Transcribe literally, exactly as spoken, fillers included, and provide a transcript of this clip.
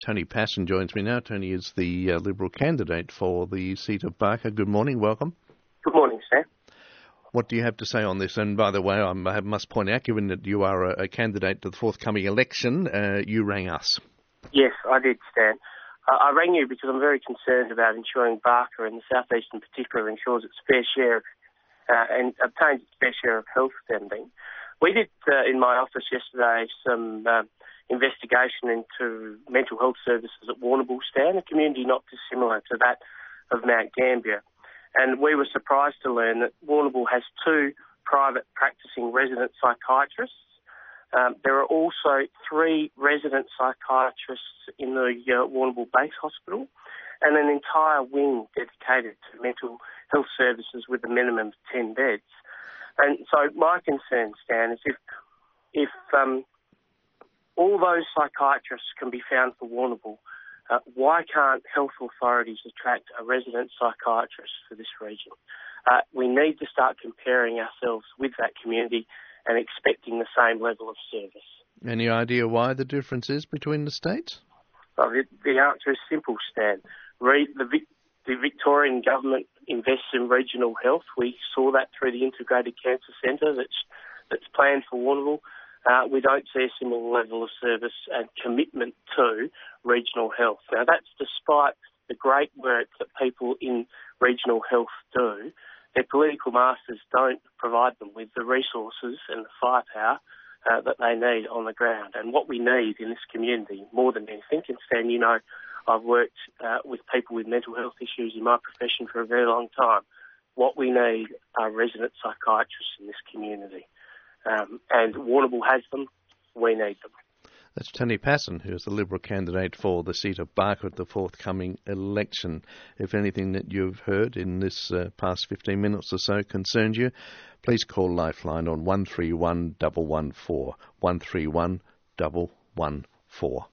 Tony Passon joins me now. Tony is the uh, Liberal candidate for the seat of Barker. Good morning, welcome. Good morning, Sam. What do you have to say on this? And by the way, I'm, I must point out, given that you are a, a candidate to the forthcoming election, uh, you rang us. Yes, I did, Stan. Uh, I rang you because I'm very concerned about ensuring Barker and the South East in particular ensures its fair share uh, and obtains its fair share of health funding. We did, uh, in my office yesterday, some uh, investigation into mental health services at Warrnambool, Stan, a community not dissimilar to that of Mount Gambier. And we were surprised to learn that Warrnambool has two private practicing resident psychiatrists. Um, there are also three resident psychiatrists in the uh, Warrnambool Base Hospital and an entire wing dedicated to mental health services with a minimum of ten beds. And so my concern, Stan, is if, if um, all those psychiatrists can be found for Warrnambool, uh, why can't health authorities attract a resident psychiatrist for this region? Uh, we need to start comparing ourselves with that community and expecting the same level of service. Any idea why the difference is between the states? Well, the, the answer is simple, Stan. Re, the, the Victorian government invests in regional health. We saw that through the Integrated Cancer Centre that's, that's planned for Warrnambool. Uh, we don't see a similar level of service and commitment to regional health. Now, that's despite the great work that people in regional health do. Their political masters don't provide them with the resources and the firepower uh, that they need on the ground. And what we need in this community, more than anything, and Stan, you know, I've worked uh, with people with mental health issues in my profession for a very long time. What we need are resident psychiatrists in this community. Um, and Warrnambool has them, we need them. That's Tony Passon, who is the Liberal candidate for the seat of Barker at the forthcoming election. If anything that you've heard in this uh, past fifteen minutes or so concerns you, please call Lifeline on one three one one one four, one three one one one four.